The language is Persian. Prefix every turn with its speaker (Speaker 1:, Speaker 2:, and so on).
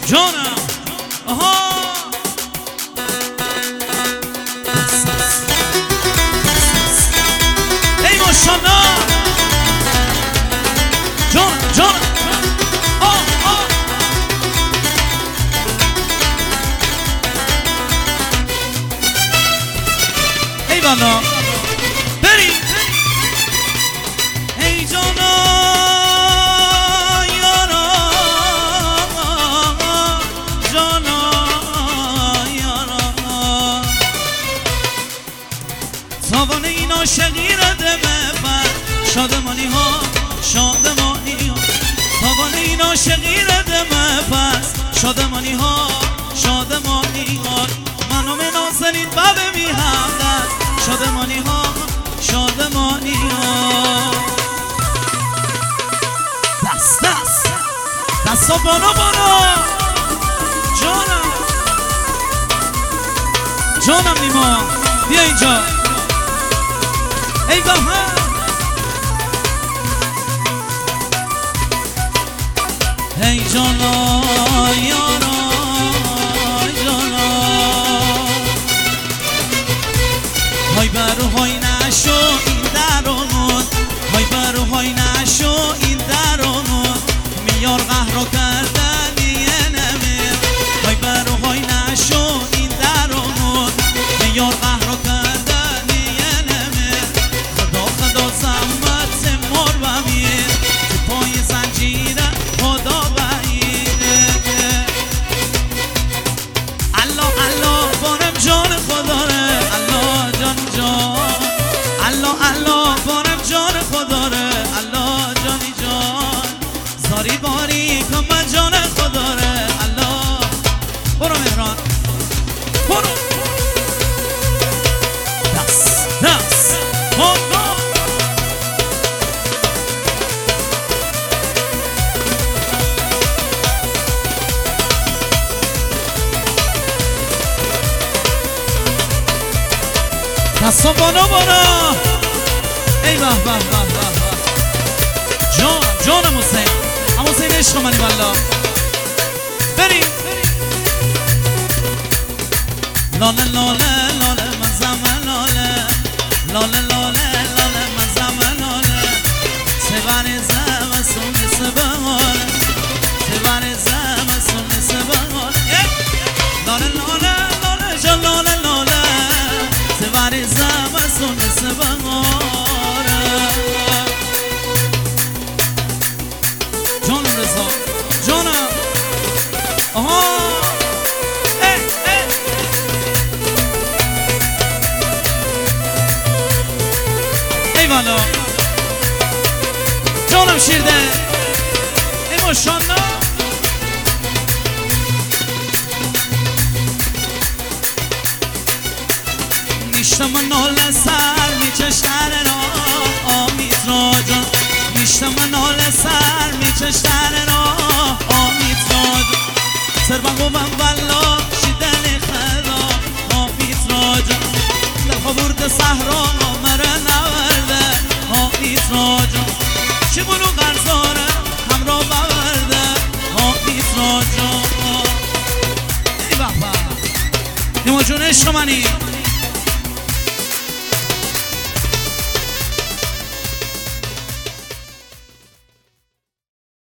Speaker 1: جانم آها ای ماشالله جانم ای والا بریم ای جانا یارا تاوان این عاشقی را ده ببر شادمانی ها تاوان این عاشقی را ده ببر شادمانی ها منو نازنین بابه میهمدن شادمانی ها دستا بالا جانم نیما بیا اینجا ای بابا ای جانا یارا های برو های نشو این درمون های برو های نشو این درمون میار قهرو کردن یه نمیر های برو های نشو این درمون میار قهرو کردن یه نمیر خدا زحمت مر بمیر تو پای زنجیر خدا بگیره الله بارم جان خدا ره الله بارم جان خدا ره الله جانی جان زاری باری کن من جان خدا ره الله برو مهران برو دست خدا دستا بالا ای به جانم حسین اما حسین عشق منی والله بریم لاله مزم لاله مزم سبر زم سبر لاله جان لاله سبر زم سبر جانم آها ای والا جانم شیرده ای ماشالله میشتم ناله سر میچشتر را آمیز را جان میشتم ناله سر میچشتر را آمیز را جان سربان قوم والله شیدن خدا آمیز را جان در خبورد صحرا مره نورده آمیز را جان چه بلو قرزاره همراه بورده آمیز را جان ای بابا نیما جون عشق منی